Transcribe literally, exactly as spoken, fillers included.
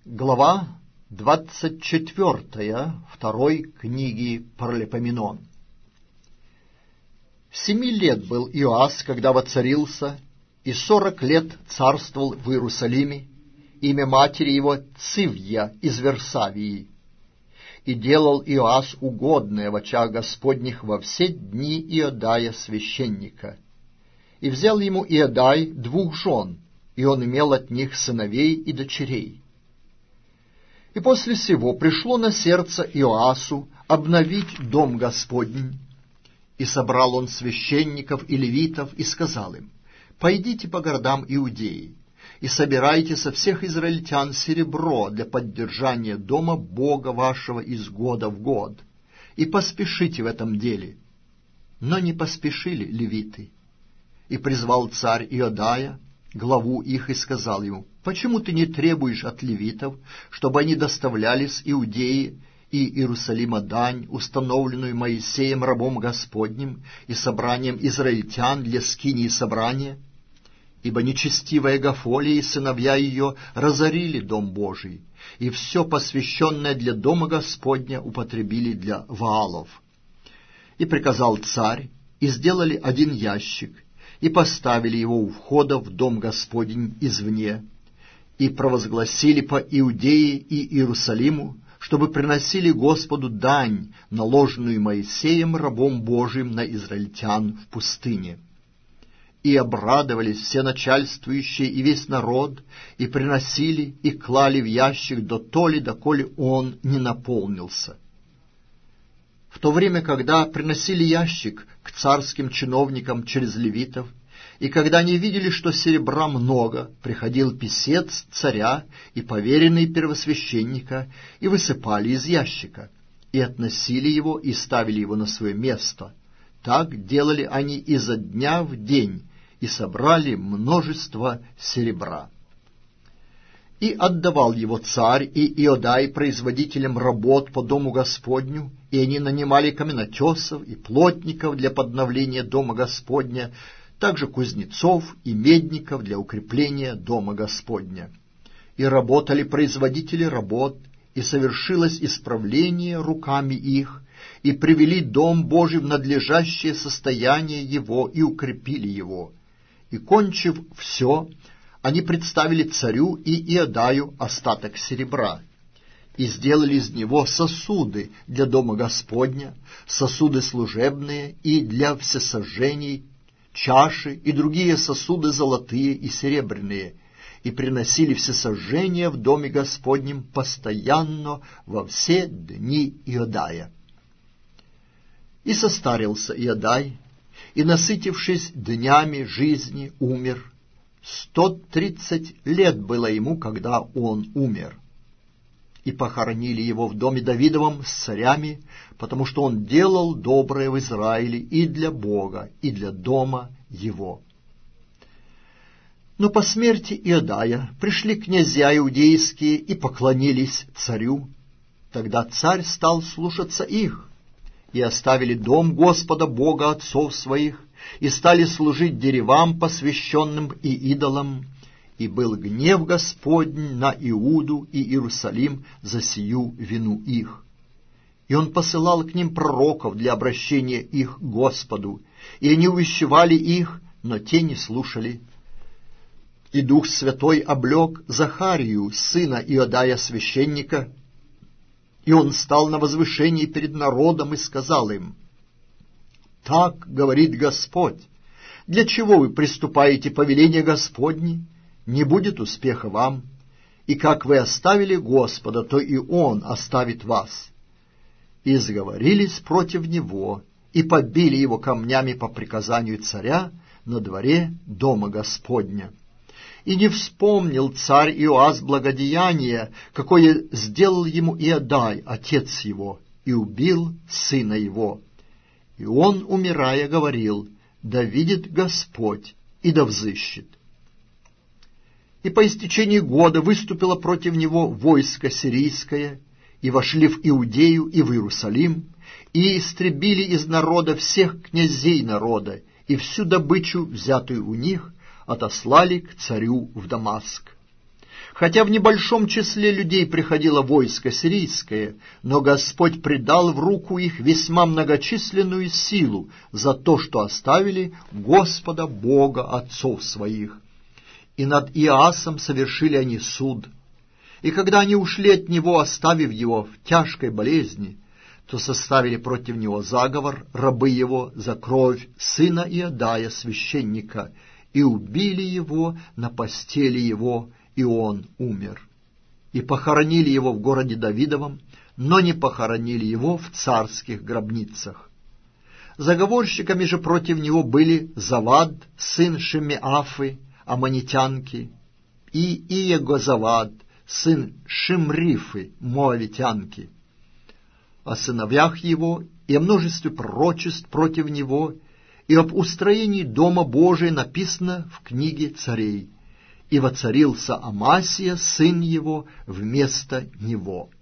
Глава двадцать четвертая второй книги Паралипоменон. Семи лет был Иоас, когда воцарился, и сорок лет царствовал в Иерусалиме. Имя матери его Цивья из Версавии. И делал Иоас угодное в очах Господних во все дни Иодая священника. И взял ему Иодай двух жен, и он имел от них сыновей и дочерей. И после сего пришло на сердце Иоасу обновить дом Господень, и собрал он священников и левитов, и сказал им: «Пойдите по городам Иудеи, и собирайте со всех израильтян серебро для поддержания дома Бога вашего из года в год, и поспешите в этом деле». Но не поспешили левиты. И призвал царь Иодая, главу их, и сказал ему: «Почему ты не требуешь от левитов, чтобы они доставляли с Иудеи и Иерусалима дань, установленную Моисеем рабом Господним, и собранием израильтян для скинии собрания? Ибо нечестивая Гафолия и сыновья ее разорили дом Божий, и все посвященное для дома Господня употребили для Ваалов». И приказал царь, и сделали один ящик, и поставили его у входа в дом Господень извне, и провозгласили по Иудее и Иерусалиму, чтобы приносили Господу дань, наложенную Моисеем рабом Божиим на израильтян в пустыне. И обрадовались все начальствующие и весь народ, и приносили, и клали в ящик до толи, доколе он не наполнился. В то время, когда приносили ящик к царским чиновникам через левитов, и когда они видели, что серебра много, приходил писец царя и поверенный первосвященника, и высыпали из ящика, и относили его, и ставили его на свое место. Так делали они изо дня в день, и собрали множество серебра. И отдавал его царь и Иодай производителям работ по дому Господню, и они нанимали каменотесов и плотников для подновления дома Господня, также кузнецов и медников для укрепления дома Господня. И работали производители работ, и совершилось исправление руками их, и привели дом Божий в надлежащее состояние его, и укрепили его. И, кончив все, они представили царю и Иодаю остаток серебра, и сделали из него сосуды для дома Господня, сосуды служебные и для всесожжений, чаши и другие сосуды золотые и серебряные, и приносили всесожжения в доме Господнем постоянно во все дни Иодая. И состарился Иодай, и, насытившись днями жизни, умер. Сто тридцать лет было ему, когда он умер. И похоронили его в доме Давидовом с царями, потому что он делал доброе в Израиле и для Бога, и для дома его. Но по смерти Иодая пришли князья иудейские и поклонились царю. Тогда царь стал слушаться их, и оставили дом Господа Бога отцов своих, и стали служить деревам, посвященным и идолам, и был гнев Господень на Иуду и Иерусалим за сию вину их. И он посылал к ним пророков для обращения их к Господу, и они увещевали их, но те не слушали. И Дух Святой облек Захарию, сына Иодая священника, и он стал на возвышении перед народом и сказал им: «Так говорит Господь, для чего вы приступаете повеление Господне? Не будет успеха вам, и как вы оставили Господа, то и Он оставит вас». И сговорились против него, и побили его камнями по приказанию царя на дворе дома Господня. И не вспомнил царь Иоас благодеяние, какое сделал ему Иодай, отец его, и убил сына его. И он, умирая, говорил: «Да видит Господь, и да взыщет». И по истечении года выступило против него войско сирийское, и вошли в Иудею и в Иерусалим, и истребили из народа всех князей народа, и всю добычу, взятую у них, отослали к царю в Дамаск. Хотя в небольшом числе людей приходило войско сирийское, но Господь предал в руку их весьма многочисленную силу за то, что оставили Господа Бога отцов своих. И над Иоасом совершили они суд. И когда они ушли от него, оставив его в тяжкой болезни, то составили против него заговор рабы его за кровь сына Иодая, священника, и убили его на постели его, и он умер. И похоронили его в городе Давидовом, но не похоронили его в царских гробницах. Заговорщиками же против него были Завад, сын Шимеафы, аммонитянки, и Иегозавад, сын Шимрифы, моавитянки. О сыновьях его и о множестве пророчеств против него и об устроении Дома Божия написано в книге царей. И воцарился Амасия, сын его, вместо него.